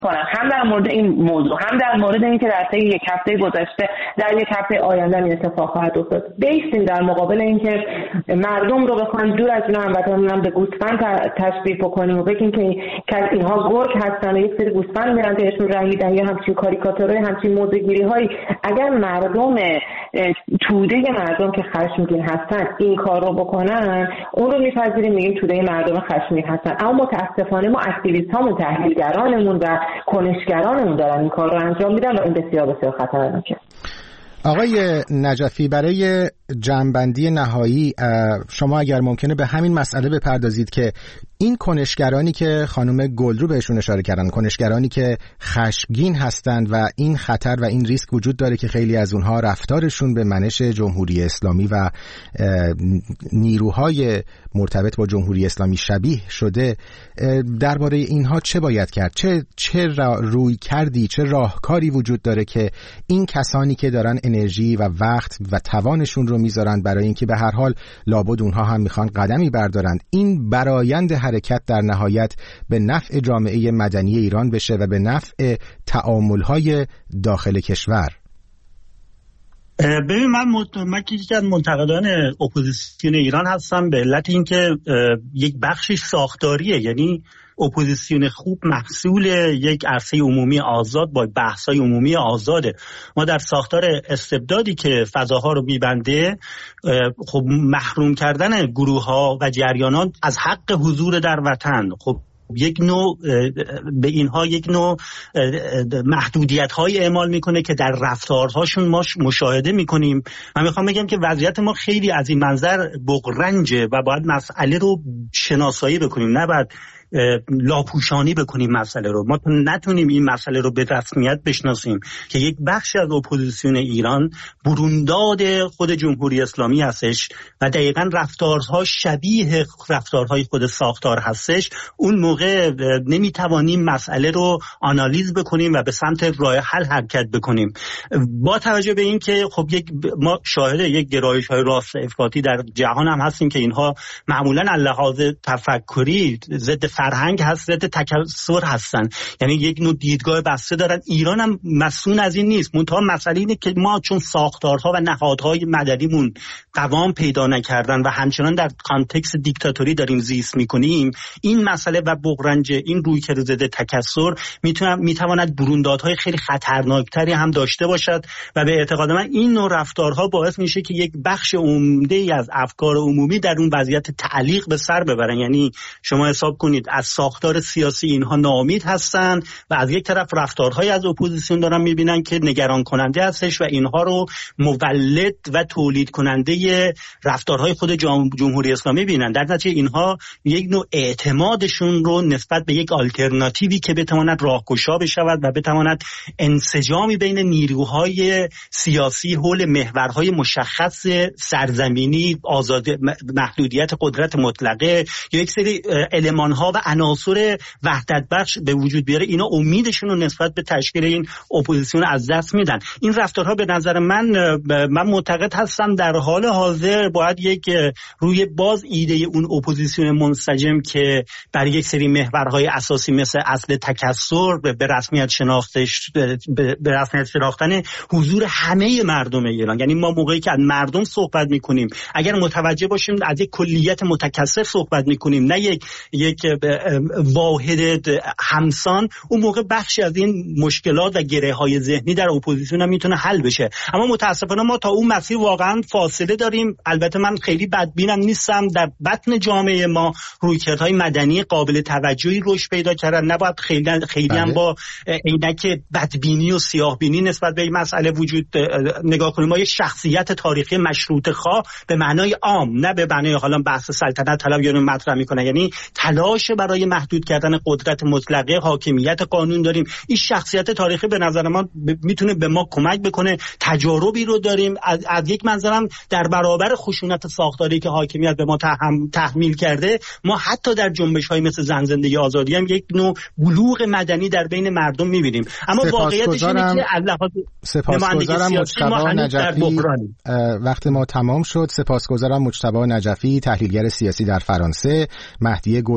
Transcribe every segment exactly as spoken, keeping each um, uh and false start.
کنم، هم در مورد این موضوع هم در مورد اینکه در طی یک هفته گذشته در یک هفته آینده این اتفاق خواهد افتاد. بیستیم در مقابل اینکه مردم رو بخوایم دور از اینا هموطنان به گوسفند تشبیه بکنیم و بگیم که اینها گرگ هستن و یک سری گوسفند میرن بهشون رنگ میدن یا همچین کاریکاتورهای، همچین موضوعگیری هایی. اگر مردم توده مردم که خشمگین هستن این کار رو بکنن، اون رو میپذیریم، میگیم توده مردم خشمگین هستن. اما متاسفانه ما اکتیویست هامون، تحلیلگرانمون و کنشگرانمون دارن این کار رو انجام میدن و این بسیار بسیار خطرناکه. آقای نجفی، برای جمع‌بندی نهایی شما اگر ممکنه به همین مسئله بپردازید که این کنشگرانی که خانم گلرو بهشون اشاره کردن، کنشگرانی که خشمگین هستند و این خطر و این ریسک وجود داره که خیلی از اونها رفتارشون به منش جمهوری اسلامی و نیروهای مرتبط با جمهوری اسلامی شبیه شده، درباره اینها چه باید کرد؟ چه چه روی کردی، چه راهکاری وجود داره که این کسانی که دارن انرژی و وقت و توانشون رو میذارن برای اینکه به هر حال لابد اونها هم میخوان قدمی بردارند، این برآیند حرکت در نهایت به نفع جامعه مدنی ایران بشه و به نفع تعامل‌های داخل کشور؟ ببین من من یکی از منتقدان اپوزیسیون ایران هستم به علت اینکه یک بخشش ساختاریه، یعنی اپوزیسیون خوب محصول یک عرصه عمومی آزاد با بحث‌های عمومی آزاده. ما در ساختار استبدادی که فضاها رو می‌بنده، خب محروم کردن گروه‌ها و جریانات از حق حضور در وطن، خب یک نوع به اینها یک نوع محدودیت‌های اعمال میکنه که در رفتارهاشون ما مشاهده میکنیم. من میخوام بگم که وضعیت ما خیلی از این منظر بغرنجه و باید مسئله رو شناسایی بکنیم، نباید لاپوشانی بکنیم مسئله رو. ما نتونیم این مسئله رو به رسمیت بشناسیم که یک بخشی از اپوزیسیون ایران برونداد خود جمهوری اسلامی هستش و دقیقاً رفتارها شبیه رفتارهای خود ساختار هستش. اون موقع نمیتوانیم مسئله رو آنالیز بکنیم و به سمت راه حل حرکت بکنیم، با توجه به این که خب یک ما شاهد یک گرایش‌های راست افراطی در جهان هم هستیم که اینها معمولاً از لحاظ تفکری ضد فرهنگ هست، ضد تکثر هستن، یعنی یک نوع دیدگاه بسته دارن. ایران هم مسئول از این نیست، منتها مسئله اینه که ما چون ساختارها و نهادهای مدنیمون قوام پیدا نکردن و همچنان در کانتکست دیکتاتوری داریم زیست میکنیم، این مسئله و بغرنج این رویکرد ضد تکثر میتونه میتواند بروندادهای خیلی خطرناکتری هم داشته باشد و به اعتقاد من این نوع رفتارها باعث میشه که یک بخش عمده‌ای از افکار عمومی در اون وضعیت تعلیق به سر ببرن. یعنی شما حساب کنید از ساختار سیاسی اینها ناامید هستن و از یک طرف رفتارهای از اپوزیسیون دارن میبینن که نگران کننده هستش و اینها رو مولد و تولید کننده رفتارهای خود جمهوری اسلامی بینن. در نتیجه اینها یک نوع اعتمادشون رو نسبت به یک آلترناتیوی که بتواند راهگشا بشود و بتواند انسجامی بین نیروهای سیاسی حول محورهای مشخص سرزمینی، آزاد محدودیت قدرت مطلقه یا یک سری المان‌ها و عناصر وحدت بخش به وجود بیاره، اینا امیدشون رو نسبت به تشکیل این اپوزیسیون از دست میدن. این رفتارها به نظر من من معتقد هستم در حال حاضر باید یک روی باز ایده اون اپوزیسیون منسجم که برای یک سری محورهای اساسی مثل اصل تکثر به رسمیت شناختش به رسمیت شناختن حضور همه مردم ایران، یعنی ما موقعی که از مردم صحبت میکنیم اگر متوجه باشیم از یک کلیت متکثر صحبت میکنیم نه یک یک واحد همسان، اون موقع بخشی از این مشکلات و گره‌های ذهنی در اپوزیسیون هم میتونه حل بشه. اما متاسفانه ما تا اون مسیر واقعا فاصله داریم. البته من خیلی بدبینم نیستم، در بطن جامعه ما رویکردهای مدنی قابل توجهی رشد پیدا کردن، نباید خیلی خیلی هم با عینک بدبینی و سیاه‌بینی نسبت به این مسئله وجود نگاه کنیم. ما یک شخصیت تاریخی مشروطه خواه به معنای عام، نه به معنای حالا بحث سلطنت طلب یا مطرح میکنه، یعنی تلاش برای محدود کردن قدرت مطلقه، حاکمیت قانون داریم. این شخصیت تاریخی به نظر ما ب... میتونه به ما کمک بکنه. تجاربی رو داریم از, از یک منظرم در برابر خشونت ساختاری که حاکمیت به ما تحم... تحمیل کرده، ما حتی در جنبش‌های مثل زن زندگی آزادی هم یک نوع بلوغ مدنی در بین مردم می‌بینیم. اما واقعیتش اینه که از لحاظ سپاسگزارم مجتبی نجفی، وقت ما تمام شد. سپاسگزارم مجتبی نجفی، تحلیلگر سیاسی در فرانسه، مهدی گلرو، کنشگر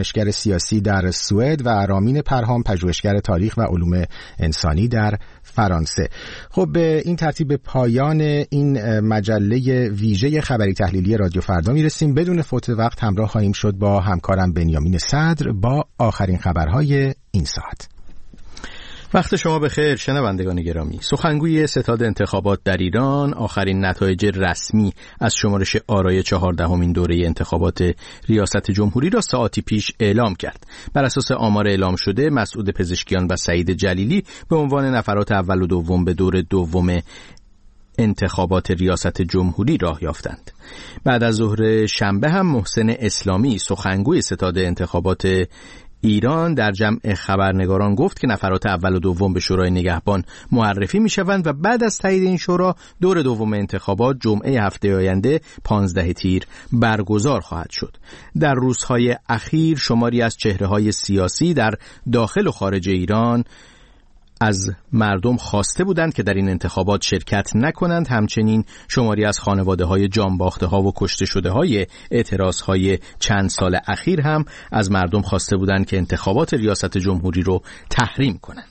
دانشگر سیاسی در سوئد و رامین پرهام پژوهشگر تاریخ و علوم انسانی در فرانسه. خب به این ترتیب پایان این مجله ویژه خبری تحلیلی رادیو فردا میرسیم. بدون فوت وقت همراه خواهیم شد با همکارم بنیامین صدر با آخرین خبرهای این ساعت. وقت شما بخیر شنوندگان گرامی. سخنگوی ستاد انتخابات در ایران آخرین نتایج رسمی از شمارش آرای چهاردهمین دوره انتخابات ریاست جمهوری را ساعتی پیش اعلام کرد. بر اساس آمار اعلام شده، مسعود پزشکیان و سعید جلیلی به عنوان نفرات اول و دوم به دور دوم انتخابات ریاست جمهوری راه یافتند. بعد از ظهر شنبه هم محسن اسلامی سخنگوی ستاد انتخابات ایران در جمع خبرنگاران گفت که نفرات اول و دوم به شورای نگهبان معرفی می شوند و بعد از تایید این شورا دور دوم انتخابات جمعه هفته آینده پانزده تیر برگزار خواهد شد. در روزهای اخیر شماری از چهره‌های سیاسی در داخل و خارج ایران از مردم خواسته بودند که در این انتخابات شرکت نکنند. همچنین شماری از خانواده‌های جانباخته‌ها و کشته شده‌های اعتراض‌های چند سال اخیر هم از مردم خواسته بودند که انتخابات ریاست جمهوری رو تحریم کنند.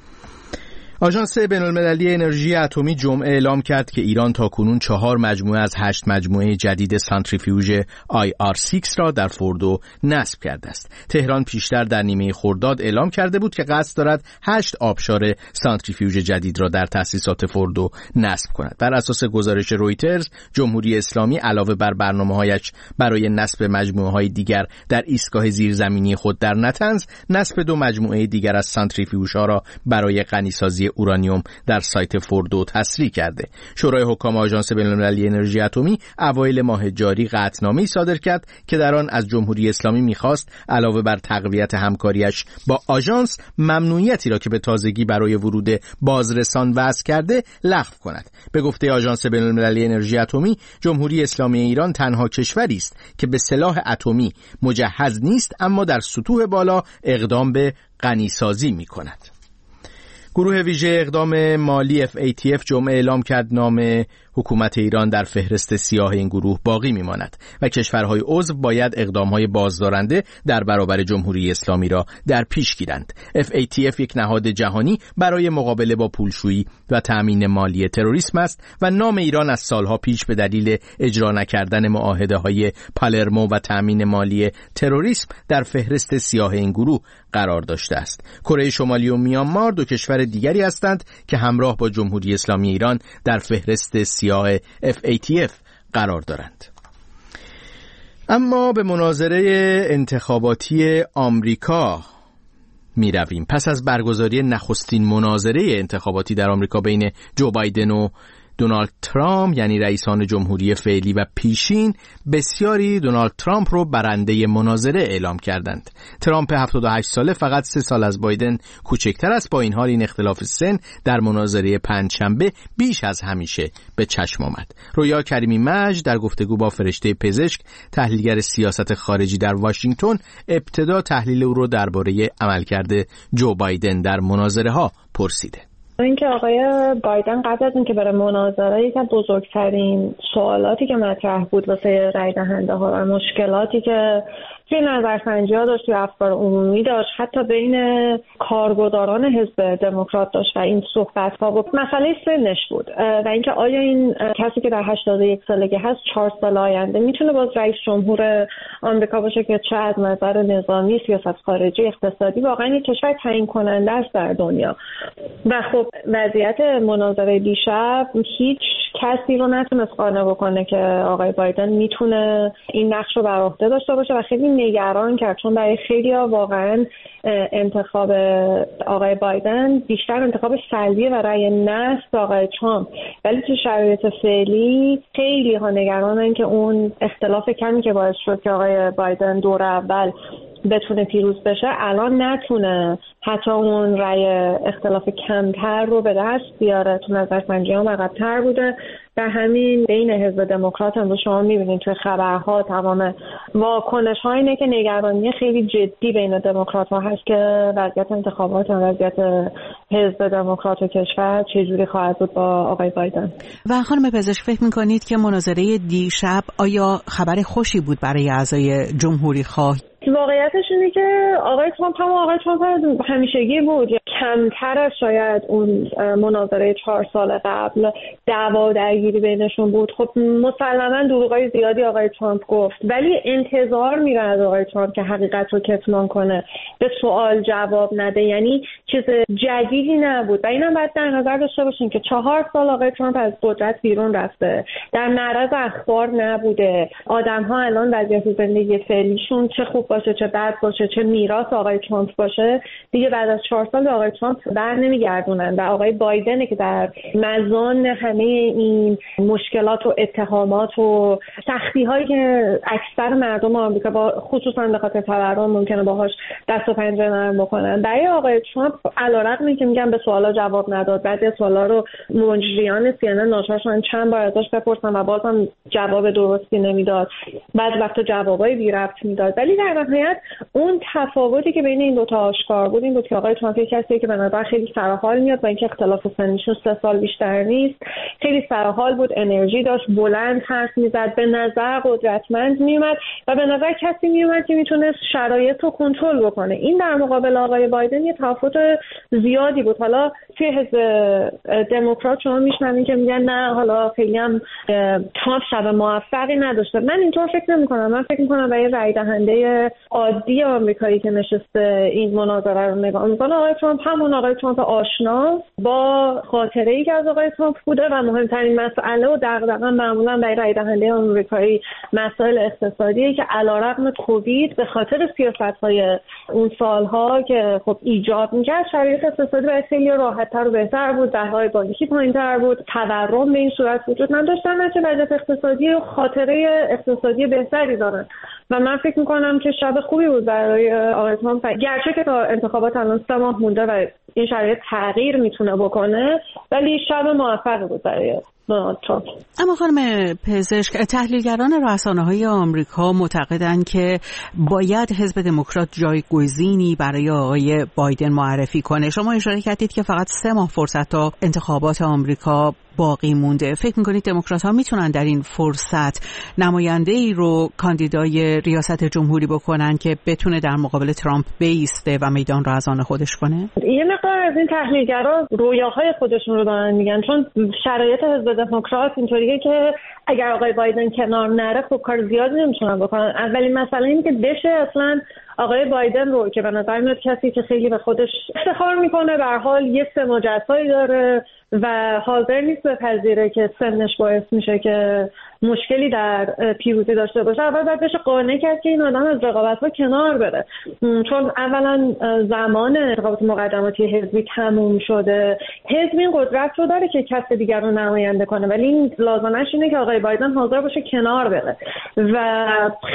آژانس بین‌المللی انرژی اتمی جمعه اعلام کرد که ایران تاکنون چهار مجموعه از هشت مجموعه جدید سانتریفیوژ آی آر شش را در فوردو نصب کرده است. تهران پیشتر در نیمه خرداد اعلام کرده بود که قصد دارد هشت آبشار سانتریفیوژ جدید را در تأسیسات فوردو نصب کند. بر اساس گزارش رویترز، جمهوری اسلامی علاوه بر برنامه‌هایش برای نصب مجموعه‌های دیگر در ایستگاه زیرزمینی خود در نتنز، نصب دو مجموعه دیگر از سانتریفیوژها را برای غنیسازی اورانیوم در سایت فوردو تسریع کرده. شورای حکام آژانس بین‌المللی انرژی اتمی اوایل ماه جاری قطعنامه‌ای صادر کرد که در آن از جمهوری اسلامی می‌خواست علاوه بر تقویت همکاریش با آژانس، ممنوعیتی را که به تازگی برای ورود بازرسان وضع کرده لغو کند. به گفته آژانس بین‌المللی انرژی اتمی، جمهوری اسلامی ایران تنها کشوری است که به سلاح اتمی مجهز نیست اما در سطوح بالا اقدام به غنیسازی می‌کند. گروه ویژه اقدام مالی اف ای تی اف جمعه اعلام کرد نام حکومت ایران در فهرست سیاه این گروه باقی میماند و کشورهای عضو باید اقدامهای بازدارنده در برابر جمهوری اسلامی را در پیش گیرند. اف ای تی اف یک نهاد جهانی برای مقابله با پولشویی و تأمین مالی تروریسم است و نام ایران از سالها پیش به دلیل اجرا نکردن معاهده‌های پالرمو و تأمین مالی تروریسم در فهرست سیاه این گروه قرار داشته است. کره شمالی و میانمار دو کشور دیگری هستند که همراه با جمهوری اسلامی ایران در فهرست سیاه اف ای تی اف قرار دارند. اما به مناظره انتخاباتی آمریکا می رویم. پس از برگزاری نخستین مناظره انتخاباتی در آمریکا بین جو بایدن و دونالد ترامپ، یعنی رئیسان جمهوری فعلی و پیشین، بسیاری دونالد ترامپ رو برنده مناظره اعلام کردند. ترامپ هفتاد و هشت ساله فقط سه سال از بایدن کوچکتر است. با این حال این اختلاف سن در مناظره پنجشنبه بیش از همیشه به چشم آمد. رویا کریمی مجد در گفتگو با فرشته پزشک، تحلیلگر سیاست خارجی در واشنگتن، ابتدا تحلیل او رو درباره عملکرد جو بایدن در مناظره ها پرسیده. اینکه آقای بایدن قبل از اینکه بره مناظره، یکی از بزرگترین سوالاتی که مطرح بود واسه رای دهنده ها و مشکلاتی که توی نظرسنجی‌ها داشت، توی افکار عمومی داشت، حتی بین کارگزاران حزب دموکرات داشت و این صحبت‌ها بود، مسئله سنش بود و اینکه آیا این کسی که در هشتاد و یک سالگی هست چهار سال آینده میتونه باز رئیس جمهور آمریکا باشه که چه از نظر نظامی، سیاست خارجی، اقتصادی واقعا یک کشور تعیین کننده است در دنیا. و خب وضعیت مناظره دیشب هیچ کسی رو نتونست قانع بکنه که آقای بایدن میتونه این نقش رو بر عهده داشته باشه و خیلی نگران کرد، چون برای خیلی‌ها واقعا انتخاب آقای بایدن بیشتر انتخاب سلبیه و رأی نه آقای ترامپ، ولی تو شرایط فعلی خیلی ها نگرانن که اون اختلاف کمی که باعث شد که آقای بایدن دور اول بتونه پیروز بشه الان نتونه حتی اون رأی اختلاف کمتر رو به دست بیاره. تو نظرسنجی هم عقب‌تر بوده. در همین بین حزب دموکرات امروز شما می‌بینید توی خبرها تمام واکنش‌ها اینه که نگرانی خیلی جدی بین دموکرات‌ها هست که وضعیت انتخابات و وضعیت حزب دموکرات و کشور چجوری خواهد بود با آقای بایدن. و خانم پزشک فکر می‌کنید که مناظره دیشب آیا خبر خوشی بود برای اعضای جمهوری خواه؟ واقعیتش اینه که آقای ترامپ هم آقای ترامپ همیشگی بود، کمتر شاید اون مناظره چهار سال قبل دعوا درگیری بینشون بود. خب مسلماً دروغای زیادی آقای ترامپ گفت، ولی انتظار میره از آقای ترامپ که حقیقت رو کتمان کنه، به سوال جواب نده، یعنی چیز جدیدی نبود. و اینم باید در نظر داشته باشین که چهار سال آقای ترامپ از قدرت بیرون رفته، در معرض اخبار نبوده، آدم‌ها الان وضعیت زندگی فعلیشون چه خوب باشه چه بد باشه، چه میراث آقای ترامپ باشه، دیگه بعد از چهار سال آقای ترامپ بر نمیگردونن. و آقای بایدن که در مزان همه این مشکلات و اتهامات و سختی هایی که اکثر مردم آمریکا با خصوصا به خاطر تورم ممکنه باهاش دست و پنجه نرم بکنن، برای آقای ترامپ علیرغم اینکه میگم به سوالا جواب نداد، بعضی از سوالا رو مجریان سی ان ان ناشرشون چند بار ازش بپرسن و بازم جواب درستی نمیداد، بعضی وقتا جوابای بی ربط میداد، ولی در نهایت اون تفاوتی که بین این دو تا آشکار بود این بود که آقای ترامپ کسی که به نظر خیلی سرحال میاد و اینکه اختلاف سنیشون سه سال بیشتر نیست، خیلی سرحال بود، انرژی داشت، بلند حرف میزد، به نظر قدرتمند میومد و به نظر کسی میومد که میتونه شرایط رو کنترل بکنه. این در مقابل آقای بایدن یه تفاوت زیادی بود. حالا توی حزب دموکرات شما میشنوین که میگن نه حالا خیلی هم ترامپ شب موفقی نداشته. من اینطور فکر نمی‌کنم. من فکر می‌کنم برای رای دهنده عادی آمریکایی که نشسته این مناظره رو نگاه می‌کنه، آقای ترامپ همون آقای ترامپ آشنا با خاطره‌ای که از آقای ترامپ بوده و مهمترین مسئله و دغدغه معمولا برای رای دهنده آمریکایی مسائل اقتصادیه که علیرغم کووید به خاطر سیاست‌های اون سال‌ها که خب ایجاد می‌کرد شرایط اقتصادی برای خیلی راحت‌تر و بهتر بود، ده‌های بانکی پایین‌تر بود، تورم به این صورت وجود نداشت، چه وضعیت اقتصادی و خاطره اقتصادی بهتری دارن و من فکر می‌کنم که شب خوبی بود برای آقای ترامپ، گرچه که تا انتخابات الان سه ماه مونده و این شرایط تغییر میتونه بکنه، ولی شب موفقی بود برای ترامپ. اما خانم پزشک، تحلیلگران رسانه‌های آمریکا معتقدند که باید حزب دموکرات جایگزینی برای آقای بایدن معرفی کنه. شما اشاره کردید که فقط سه ماه فرصت تا انتخابات آمریکا باقی مونده. فکر می‌کنید دموکرات‌ها میتونن در این فرصت نماینده‌ای رو کاندیدای ریاست جمهوری بکنن که بتونه در مقابل ترامپ بایسته و میدان رو از آن خودش کنه؟ یه مقدار از این تحلیلگرا رویاهای خودشون رو دارن میگن، چون شرایط حزب دموکرات اینطوریه که اگر آقای بایدن کنار نره خب کار زیادی نمیتونن بکنن. اولین مسئله اینه که بشه اصلا آقای بایدن رو که به نظر میاد کسی که خیلی به خودش افتخار میکنه، به هر حال یه سه مجسایی داره و حاضر نیست بپذیره که سنش باعث میشه که مشکلی در پیروزی داشته باشه، اول باید بشه قانع کرد که این آدم از رقابت‌ها کنار بره، چون اولا زمان رقابت مقدماتی حزبی تموم شده، حزب این قدرت رو داره که کس دیگر رو نماینده کنه، ولی این لازمش اینه که آقای بایدن حاضر باشه کنار بره و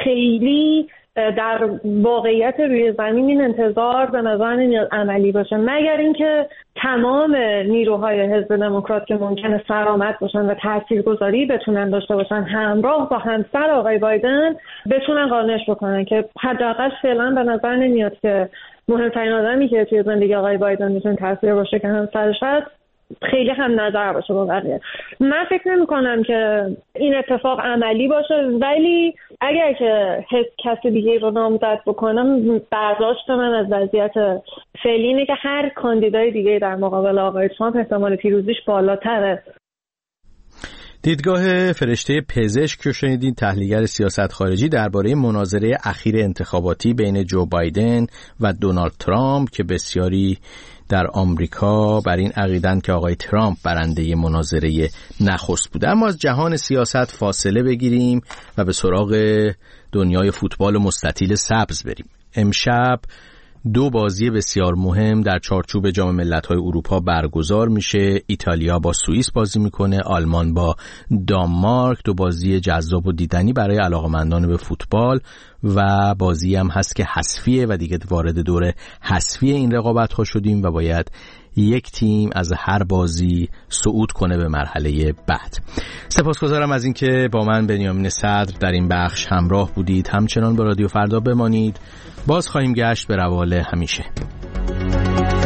خیلی در واقعیت روی زمین این انتظار به نظر نمیاد عملی باشه، مگر اینکه تمام نیروهای حزب دموکرات که ممکنه سرآمد باشن و تاثیرگذاری بتونن داشته باشن همراه با همسر آقای بایدن بتونن قانعش بکنن که حداقل فعلا به نظر نمیاد که مهمترین آدمی که توی زندگی آقای بایدن میتونه تاثیر باشه که همسرش هست خیلی هم نظر باشه با بقیه. من فکر نمی کنم که این اتفاق عملی باشه، ولی اگر که حس کسی دیگه رو نامزد بکنم، برداشت من از وضعیت فعلی اینه که هر کاندیدای دیگه در مقابل آقای ترامپ احتمال پیروزیش بالاتره. دیدگاه فرشته پزشک که شنیدین، تحلیلگر سیاست خارجی درباره مناظره اخیر انتخاباتی بین جو بایدن و دونالد ترامپ که بسیاری در آمریکا بر این عقیدند که آقای ترامپ برنده مناظره نخست بوده. اما از جهان سیاست فاصله بگیریم و به سراغ دنیای فوتبال مستطیل سبز بریم. امشب دو بازی بسیار مهم در چارچوب جام ملت‌های اروپا برگزار میشه. ایتالیا با سوئیس بازی میکنه، آلمان با دانمارک. دو بازی جذاب و دیدنی برای علاقه‌مندان به فوتبال و بازی هم هست که حذفیه و دیگه وارد دور حذفی این رقابت‌ها شدیم و باید یک تیم از هر بازی صعود کنه به مرحله بعد. سپاسگزارم از اینکه با من بنیامین صدر در این بخش همراه بودید. همچنان با رادیو فردا بمانید. باز خواهیم گشت به روال همیشه.